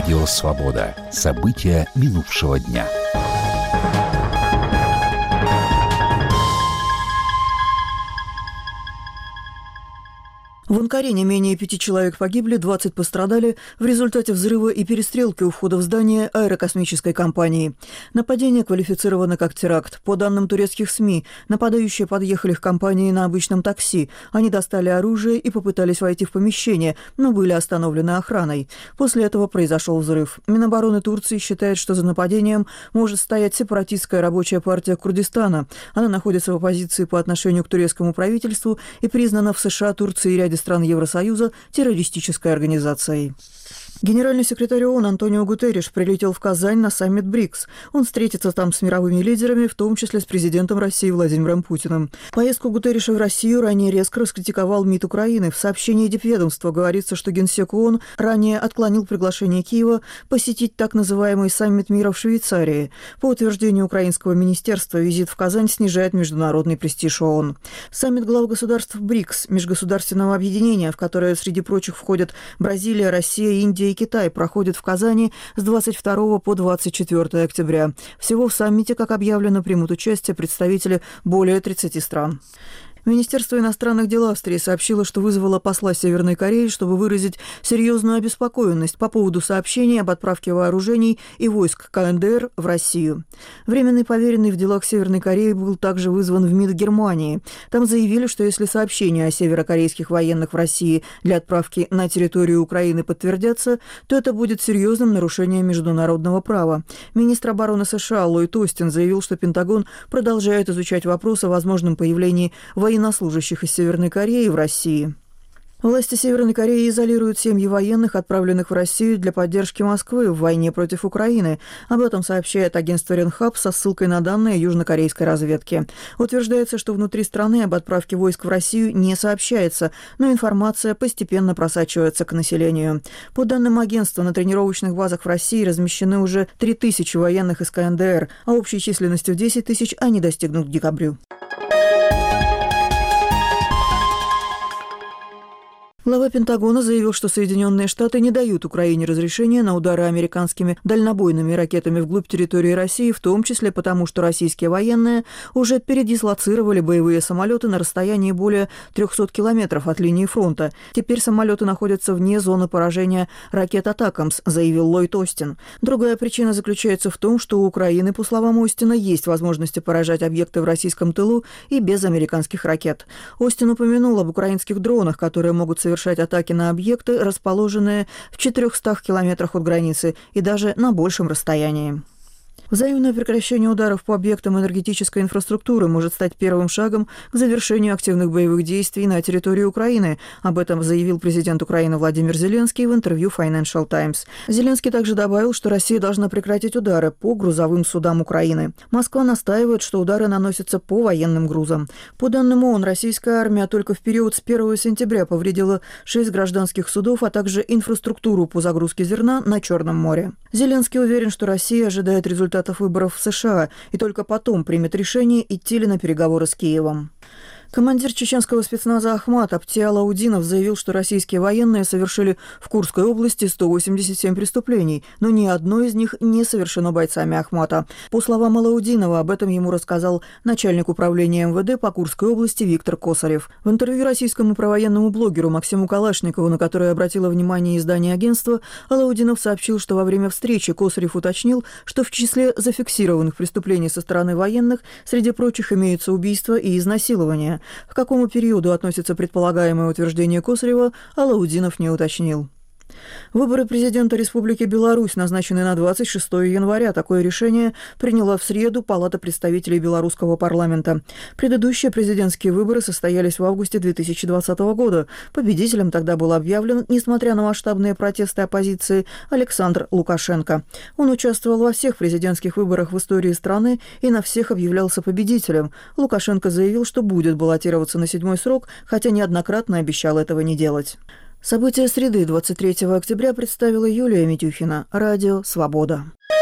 Радио «Свобода». События минувшего дня. В Анкаре не менее 5 человек погибли, 20 пострадали в результате взрыва и перестрелки у входа в здание аэрокосмической компании. Нападение квалифицировано как теракт. По данным турецких СМИ, нападающие подъехали к компании на обычном такси. Они достали оружие и попытались войти в помещение, но были остановлены охраной. После этого произошел взрыв. Минобороны Турции считает, что за нападением может стоять сепаратистская рабочая партия Курдистана. Она находится в оппозиции по отношению к турецкому правительству и признана в США, Турции и ряде стран Евросоюза террористической организацией. Генеральный секретарь ООН Антонио Гутерриш прилетел в Казань на саммит БРИКС. Он встретится там с мировыми лидерами, в том числе с президентом России Владимиром Путиным. Поездку Гутерриша в Россию ранее резко раскритиковал МИД Украины. В сообщении Дипведомства говорится, что генсек ООН ранее отклонил приглашение Киева посетить так называемый саммит мира в Швейцарии. По утверждению украинского министерства, визит в Казань снижает международный престиж ООН. Саммит глав государств БРИКС, межгосударственного объединения, в которое среди прочих входят Бразилия, Россия, Индия и Китай, проходит в Казани с 22 по 24 октября. Всего в саммите, как объявлено, примут участие представители более 30 стран. Министерство иностранных дел Австрии сообщило, что вызвало посла Северной Кореи, чтобы выразить серьезную обеспокоенность по поводу сообщений об отправке вооружений и войск КНДР в Россию. Временный поверенный в делах Северной Кореи был также вызван в МИД Германии. Там заявили, что если сообщения о северокорейских военных в России для отправки на территорию Украины подтвердятся, то это будет серьезным нарушением международного права. Министр обороны США Ллойд Остин заявил, что Пентагон продолжает изучать вопрос о возможном появлении военнослужащих из Северной Кореи в России. Власти Северной Кореи изолируют семьи военных, отправленных в Россию для поддержки Москвы в войне против Украины. Об этом сообщает агентство Ренхап со ссылкой на данные южнокорейской разведки. Утверждается, что внутри страны об отправке войск в Россию не сообщается, но информация постепенно просачивается к населению. По данным агентства, на тренировочных базах в России размещены уже 3000 военных из КНДР, а общей численностью 10 тысяч они достигнут к декабрю. Глава Пентагона заявил, что Соединенные Штаты не дают Украине разрешения на удары американскими дальнобойными ракетами вглубь территории России, в том числе потому, что российские военные уже передислоцировали боевые самолеты на расстоянии более 300 километров от линии фронта. Теперь самолеты находятся вне зоны поражения ракет «Атакамс», заявил Ллойд Остин. Другая причина заключается в том, что у Украины, по словам Остина, есть возможности поражать объекты в российском тылу и без американских ракет. Остин упомянул об украинских дронах, которые могут совершать атаки на объекты, расположенные в 400 километрах от границы и даже на большем расстоянии. Взаимное прекращение ударов по объектам энергетической инфраструктуры может стать первым шагом к завершению активных боевых действий на территории Украины. Об этом заявил президент Украины Владимир Зеленский в интервью Financial Times. Зеленский также добавил, что Россия должна прекратить удары по грузовым судам Украины. Москва настаивает, что удары наносятся по военным грузам. По данным ООН, российская армия только в период с 1 сентября повредила 6 гражданских судов, а также инфраструктуру по загрузке зерна на Черном море. Зеленский уверен, что Россия ожидает результатов выборов в США и только потом примет решение, идти ли на переговоры с Киевом. Командир чеченского спецназа Ахмат Апти Алаудинов заявил, что российские военные совершили в Курской области 187 преступлений, но ни одно из них не совершено бойцами Ахмата. По словам Алаудинова, об этом ему рассказал начальник управления МВД по Курской области Виктор Косарев. В интервью российскому провоенному блогеру Максиму Калашникову, на которое обратило внимание издание агентства, Алаудинов сообщил, что во время встречи Косарев уточнил, что в числе зафиксированных преступлений со стороны военных среди прочих имеются убийства и изнасилования. К какому периоду относится предполагаемое утверждение Косарева, Алаудинов не уточнил. Выборы президента Республики Беларусь назначены на 26 января. Такое решение приняла в среду Палата представителей белорусского парламента. Предыдущие президентские выборы состоялись в августе 2020 года. Победителем тогда был объявлен, несмотря на масштабные протесты оппозиции, Александр Лукашенко. Он участвовал во всех президентских выборах в истории страны и на всех объявлялся победителем. Лукашенко заявил, что будет баллотироваться на 7-й срок, хотя неоднократно обещал этого не делать. События среды 23 октября представила Юлия Митюхина. Радио «Свобода».